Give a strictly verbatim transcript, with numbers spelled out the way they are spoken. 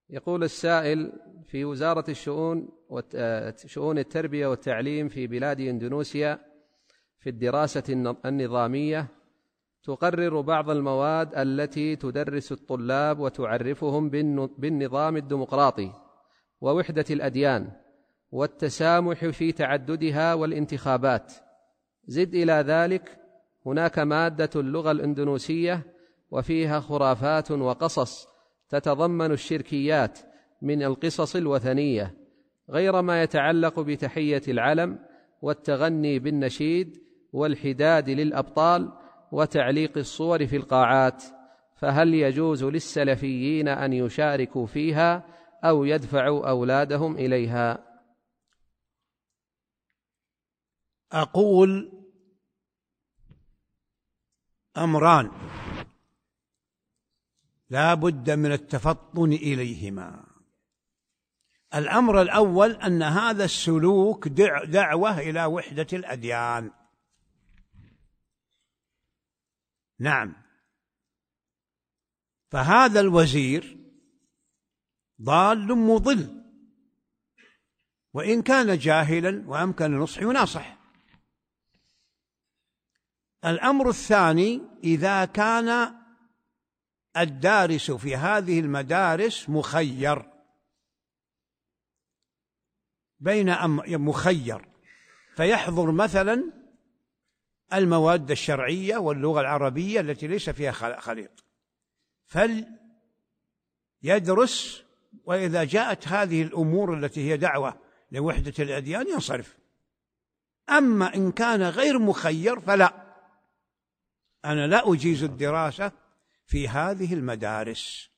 يقول السائل: في وزارة الشؤون شؤون التربية والتعليم في بلاد إندونيسيا في الدراسة النظامية تقرر بعض المواد التي تدرس الطلاب وتعرفهم بالنظام الديمقراطي ووحدة الأديان والتسامح في تعددها والانتخابات. زد إلى ذلك هناك مادة اللغة الإندونيسية وفيها خرافات وقصص تتضمن الشركيات من القصص الوثنية، غير ما يتعلق بتحية العلم والتغني بالنشيد والحداد للأبطال وتعليق الصور في القاعات، فهل يجوز للسلفيين أن يشاركوا فيها أو يدفعوا أولادهم إليها؟ أقول أمران لا بد من التفطن إليهما. الأمر الأول أن هذا السلوك دعوة إلى وحدة الأديان. نعم، فهذا الوزير ضال مضل، وإن كان جاهلا وأمكن النصح يناصح. الأمر الثاني: إذا كان الدارس في هذه المدارس مخير بين أمر مخير فيحضر مثلا المواد الشرعية واللغة العربية التي ليس فيها خليط، فليدرس، وإذا جاءت هذه الأمور التي هي دعوة لوحدة الأديان ينصرف. أما إن كان غير مخير فلا، أنا لا أجيز الدراسة في هذه المدارس.